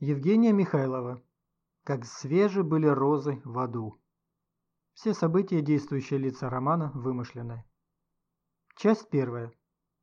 Евгения Михайлова. Как свежи были розы в аду. Все события и действующие лица романа вымышлены. Часть первая.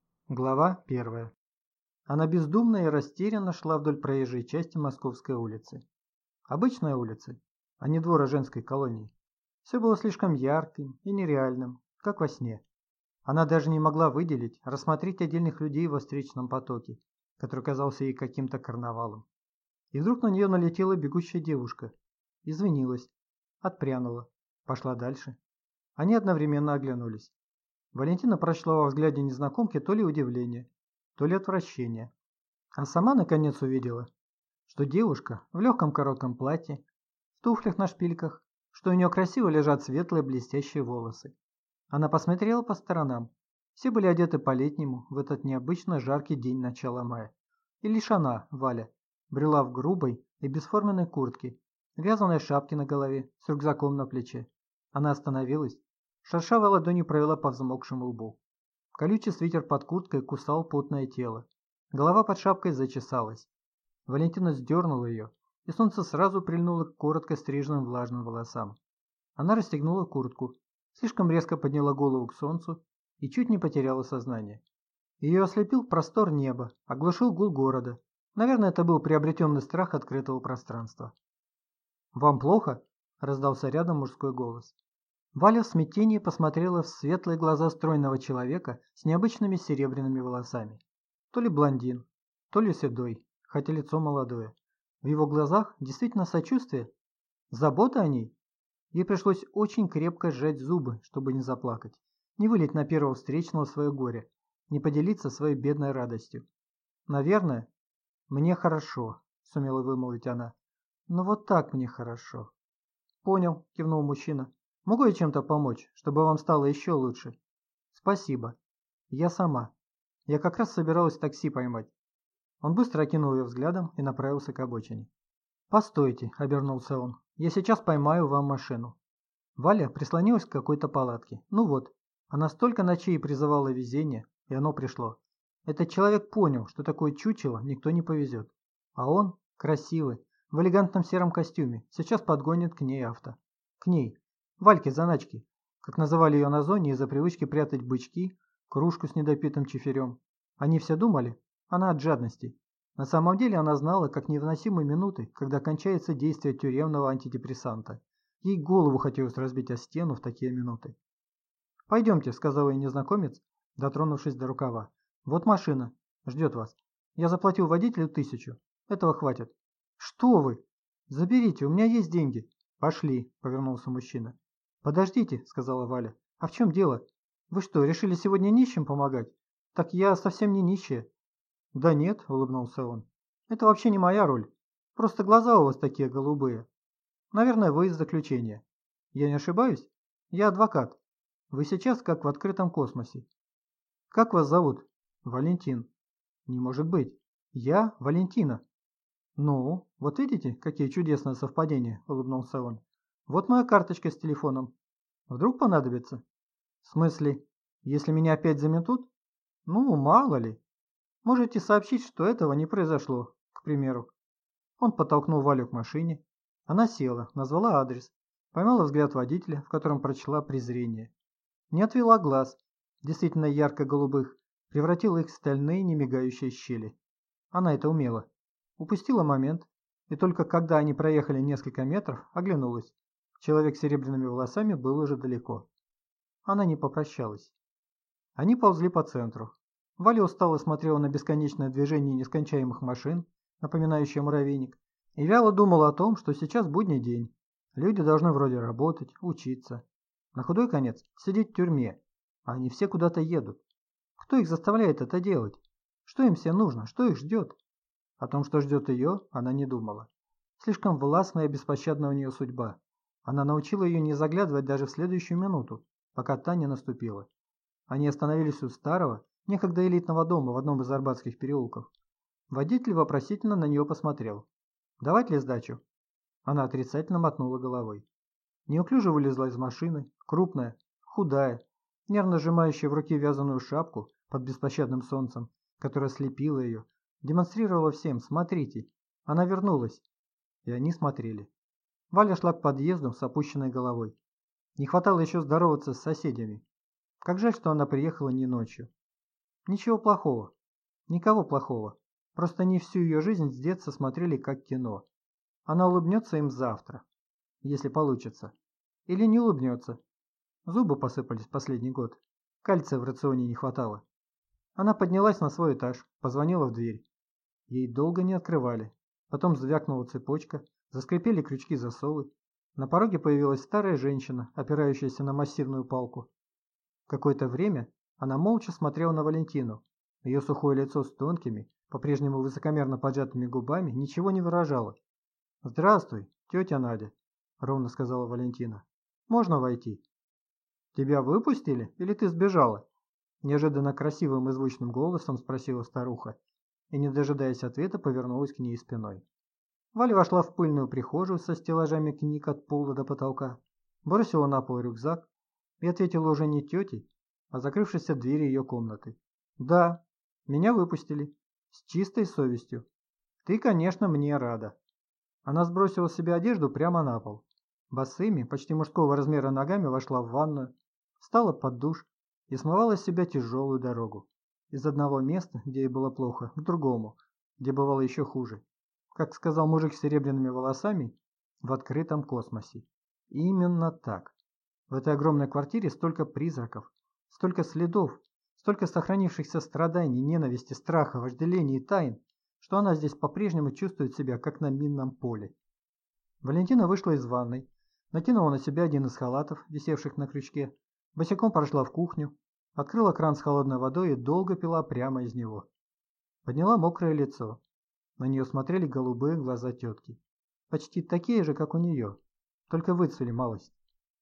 Глава первая. Она бездумно и растерянно шла вдоль проезжей части Московской улицы. Обычная улица, а не двора женской колонии. Все было слишком ярким и нереальным, как во сне. Она даже не могла выделить, рассмотреть отдельных людей во встречном потоке, который казался ей каким-то карнавалом. И вдруг на нее налетела бегущая девушка. Извинилась. Отпрянула. Пошла дальше. Они одновременно оглянулись. Валентина прочла во взгляде незнакомки то ли удивление, то ли отвращение. А сама наконец увидела, что девушка в легком коротком платье, в туфлях на шпильках, что у нее красиво лежат светлые блестящие волосы. Она посмотрела по сторонам. Все были одеты по-летнему в этот необычно жаркий день начала мая. И лишь она, Валя, брела в грубой и бесформенной куртке, вязаной шапке на голове, с рюкзаком на плече. Она остановилась, шершавой ладонью провела по взмокшему лбу. Колючий свитер под курткой кусал потное тело. Голова под шапкой зачесалась. Валентина сдернула ее, и солнце сразу прильнуло к коротко стриженным влажным волосам. Она расстегнула куртку, слишком резко подняла голову к солнцу и чуть не потеряла сознание. Ее ослепил простор неба, оглушил гул города. Наверное, это был приобретенный страх открытого пространства. «Вам плохо?» – раздался рядом мужской голос. Валя в смятении посмотрела в светлые глаза стройного человека с необычными серебряными волосами. То ли блондин, то ли седой, хотя лицо молодое. В его глазах действительно сочувствие, забота о ней. Ей пришлось очень крепко сжать зубы, чтобы не заплакать, не вылить на первого встречного свое горе, не поделиться своей бедной радостью. «Наверное, мне хорошо», — сумела вымолвить она. «Ну вот так мне хорошо». «Понял», — кивнул мужчина. «Могу я чем-то помочь, чтобы вам стало еще лучше?» «Спасибо. Я сама. Я как раз собиралась такси поймать». Он быстро окинул ее взглядом и направился к обочине. «Постойте», — обернулся он. «Я сейчас поймаю вам машину». Валя прислонилась к какой-то палатке. Ну вот, она столько ночей призывала везение, и оно пришло. Этот человек понял, что такое чучело никто не повезет. А он, красивый, в элегантном сером костюме, сейчас подгонит к ней авто. К ней. Вальке заначки, как называли ее на зоне из-за привычки прятать бычки, кружку с недопитым чиферем. Они все думали, она от жадности. На самом деле она знала, как невыносимы минуты, когда кончается действие тюремного антидепрессанта. Ей голову хотелось разбить о стену в такие минуты. «Пойдемте», — сказал ей незнакомец, дотронувшись до рукава. «Вот машина. Ждет вас. Я заплатил водителю 1000. Этого хватит». «Что вы? Заберите, у меня есть деньги». «Пошли», — повернулся мужчина. «Подождите», — сказала Валя. «А в чем дело? Вы что, решили сегодня нищим помогать? Так я совсем не нищая». «Да нет», — улыбнулся он. «Это вообще не моя роль. Просто глаза у вас такие голубые. Наверное, вы из заключения. Я не ошибаюсь? Я адвокат. Вы сейчас как в открытом космосе. Как вас зовут? Валентин. Не может быть. Я Валентина. Ну, вот видите, какие чудесные совпадения, улыбнулся он. Вот моя карточка с телефоном. Вдруг понадобится? В смысле, если меня опять заметут? Ну, мало ли. Можете сообщить, что этого не произошло, к примеру. Он подтолкнул Валю к машине. Она села, назвала адрес, поймала взгляд водителя, в котором прочла презрение. Не отвела глаз, действительно ярко-голубых, превратила их в стальные немигающие щели. Она это умела. Упустила момент, и только когда они проехали несколько метров, оглянулась. Человек с серебряными волосами был уже далеко. Она не попрощалась. Они ползли по центру. Валя устало смотрела на бесконечное движение нескончаемых машин, напоминающее муравейник, и вяло думала о том, что сейчас будний день. Люди должны вроде работать, учиться. На худой конец сидеть в тюрьме, а они все куда-то едут. Кто их заставляет это делать? Что им все нужно? Что их ждет? О том, что ждет ее, она не думала. Слишком властная и беспощадна у нее судьба. Она научила ее не заглядывать даже в следующую минуту, пока та не наступила. Они остановились у старого, некогда элитного дома в одном из арбатских переулков. Водитель вопросительно на нее посмотрел. «Давать ли сдачу?» Она отрицательно мотнула головой. Неуклюже вылезла из машины, крупная, худая, нервно сжимающая в руке вязаную шапку под беспощадным солнцем, которое слепило ее, демонстрировала всем: «Смотрите, Она вернулась, и они смотрели. Валя шла к подъезду с опущенной головой. Не хватало еще здороваться с соседями. Как жаль, что она приехала не ночью. Ничего плохого. Никого плохого. Просто они всю ее жизнь с детства смотрели как кино. Она улыбнется им завтра, если получится. Или не улыбнется. Зубы посыпались последний год. Кальция в рационе не хватало. Она поднялась на свой этаж, позвонила в дверь. Ей долго не открывали. Потом звякнула цепочка, заскрипели крючки-засовы. На пороге появилась старая женщина, опирающаяся на массивную палку. Какое-то время она молча смотрела на Валентину. Ее сухое лицо с тонкими, по-прежнему высокомерно поджатыми губами ничего не выражало. «Здравствуй, тетя Надя», — ровно сказала Валентина. «Можно войти?» «Тебя выпустили или ты сбежала?» Неожиданно красивым и звучным голосом спросила старуха и, не дожидаясь ответа, повернулась к ней спиной. Валя вошла в пыльную прихожую со стеллажами книг от пола до потолка, бросила на пол рюкзак и ответила уже не тете, а закрывшейся двери ее комнаты. «Да, меня выпустили. С чистой совестью. Ты, конечно, мне рада». Она сбросила с себя одежду прямо на пол. Босыми, почти мужского размера ногами вошла в ванную, встала под душ и смывала с себя тяжелую дорогу. Из одного места, где ей было плохо, к другому, где бывало еще хуже. Как сказал мужик с серебряными волосами, в открытом космосе. Именно так. В этой огромной квартире столько призраков, столько следов, столько сохранившихся страданий, ненависти, страха, вожделений и тайн, что она здесь по-прежнему чувствует себя, как на минном поле. Валентина вышла из ванной, накинула на себя один из халатов, висевших на крючке, босиком прошла в кухню, открыла кран с холодной водой и долго пила прямо из него. Подняла мокрое лицо. На нее смотрели голубые глаза тетки. Почти такие же, как у нее, только выцвели малость.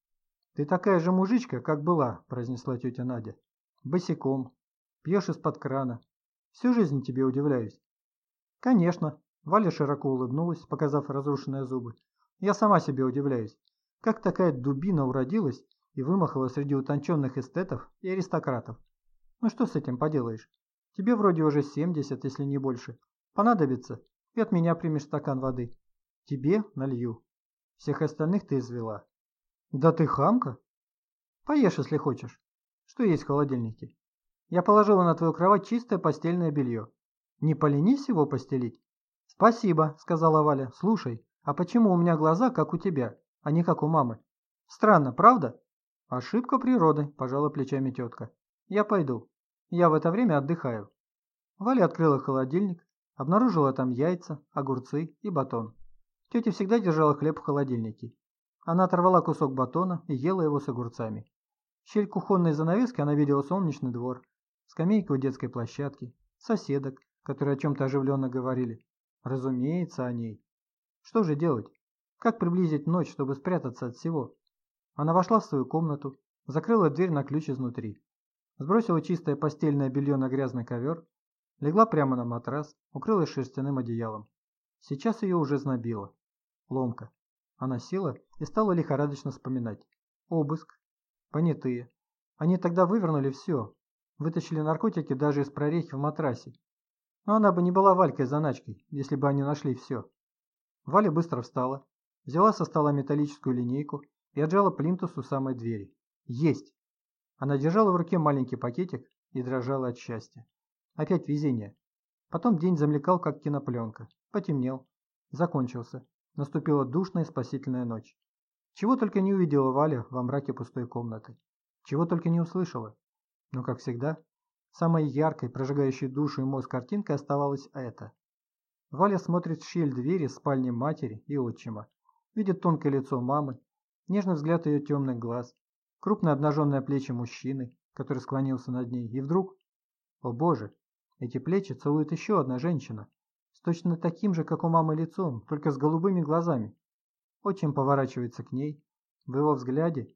«Ты такая же мужичка, как была», – произнесла тетя Надя. «Босиком. Пьешь из-под крана. Всю жизнь тебе удивляюсь». «Конечно», – Валя широко улыбнулась, показав разрушенные зубы. «Я сама себе удивляюсь. Как такая дубина уродилась и вымахала среди утонченных эстетов и аристократов? Ну что с этим поделаешь? Тебе вроде уже 70, если не больше. Понадобится, и от меня примешь стакан воды. Тебе налью. Всех остальных ты извела». «Да ты хамка? Поешь, если хочешь. Что есть в холодильнике? Я положила на твою кровать чистое постельное белье. Не поленись его постелить?» «Спасибо», — сказала Валя. «Слушай, а почему у меня глаза, как у тебя, а не как у мамы? Странно, правда?» «Ошибка природы», – пожала плечами тетка. «Я пойду. Я в это время отдыхаю». Валя открыла холодильник, обнаружила там яйца, огурцы и батон. Тетя всегда держала хлеб в холодильнике. Она оторвала кусок батона и ела его с огурцами. В щель кухонной занавески она видела солнечный двор, скамейку у детской площадки, соседок, которые о чем-то оживленно говорили. Разумеется, о ней. Что же делать? Как приблизить ночь, чтобы спрятаться от всего? Она вошла в свою комнату, закрыла дверь на ключ изнутри, сбросила чистое постельное белье на грязный ковер, легла прямо на матрас, укрылась шерстяным одеялом. Сейчас ее уже знобило. Ломка. Она села и стала лихорадочно вспоминать. Обыск. Понятые. Они тогда вывернули все. Вытащили наркотики даже из прорехи в матрасе. Но она бы не была Валькой-заначкой, если бы они нашли все. Валя быстро встала, взяла со стола металлическую линейку и отжала плинтус у самой двери. Есть! Она держала в руке маленький пакетик и дрожала от счастья. Опять везение. Потом день замелькал, как кинопленка. Потемнел. Закончился. Наступила душная спасительная ночь. Чего только не увидела Валя во мраке пустой комнаты. Чего только не услышала. Но, как всегда, самой яркой, прожигающей душу и мозг картинкой оставалось это. Валя смотрит в щель двери спальни матери и отчима. Видит тонкое лицо мамы, нежный взгляд ее темных глаз, крупные обнаженные плечи мужчины, который склонился над ней. И вдруг, о боже, эти плечи целует еще одна женщина, с точно таким же, как у мамы, лицом, только с голубыми глазами. Отчим поворачивается к ней, в его взгляде,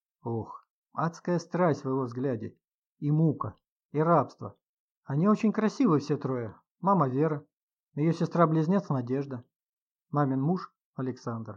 ох, адская страсть в его взгляде, и мука, и рабство. Они очень красивы все трое. Мама Вера, ее сестра-близнец Надежда, мамин муж Александр.